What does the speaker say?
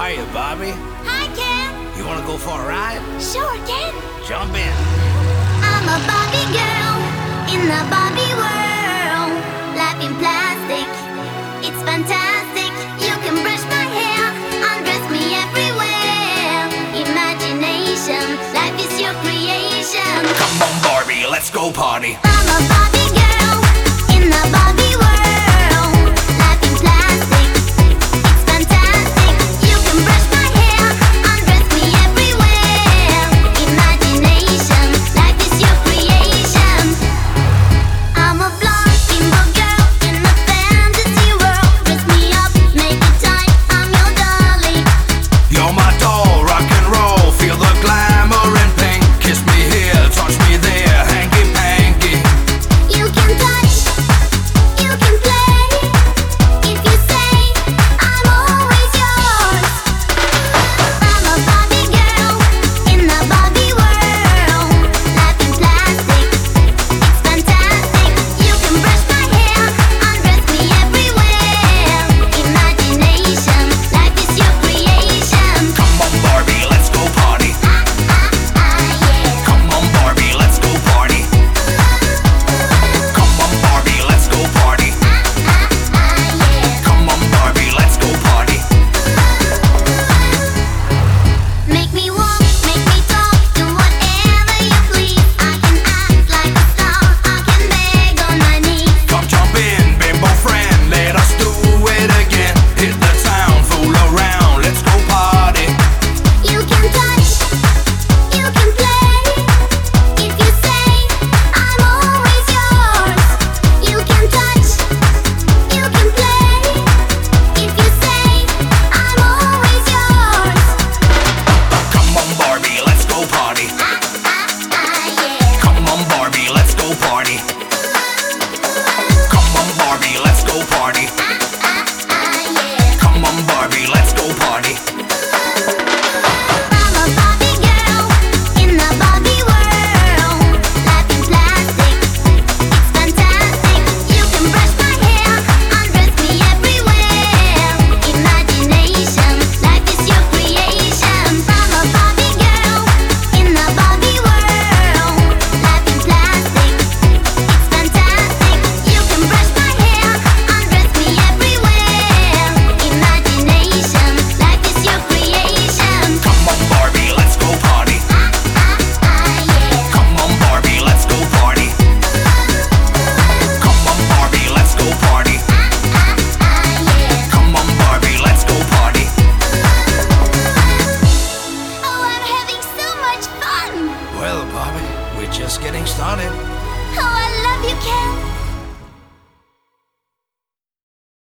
Hiya, Bobby. Hi, Ken. You wanna go for a ride? Sure, Ken. Jump in. I'm a Barbie girl in the Barbie world. Life in plastic, it's fantastic. You can brush my hair, undress me everywhere. Imagination, life is your creation. Come on, Barbie, let's go party. I'm a Barbie girl in the Barbie world. Life in plastic, it's fantastic. You can brush my hair, undress me everywhere. Imagination, life is your creation. I'm a blonde bimbo girl in a fantasy world. Dress me up, make it tight, I'm your dolly. You're my doll, rock and roll. Feel the glamour and pink. Kiss me here, touch me there, hanky panky. You can touch, you can play. If you say, I'm always yours. I'm a Barbie girl in the Barbie world. Life in plastic, it's fantastic. You can brush my hair, undress me everywhere. Imagination, life is your creation. Come on, Barbie, let's go party. Yeah. Come on, Barbie, let's go party. Come on, Barbie, let's go party. Yeah. Come on, Barbie, let's go party. Make me walk, make me talk, do whatever you please. I can act like a star, I can beg on my knees. Come jump in, bimbo friend, let us do it again. Hit the town, fool around, let's go party. You can touch, you can play. If you say, I'm always yours. You can touch, you can play. If you say, I'm always yours. Come on, Barbie, let's go party. Yeah. Come on, Barbie, let's go party. Come on, Barbie, let's go party. Yeah. Come on, Barbie, let's go party. I'm a Barbie girl in the Barbie world. Life in plastic, it's fantastic. You can brush my hair, undress me everywhere. Imagination, life is your creation. I'm a Barbie girl in the Barbie world. Life in plastic, it's fantastic. You can brush my hair, undress me everywhere. Imagination, life is your creation. Come on, Barbie, let's go party. Yeah. Come on, Barbie, let's go party. Come on, Barbie, let's go party. Yeah. Come on, Barbie, let's go party. Oh, I'm having so much fun. Well, Barbie, we're just getting started. Oh,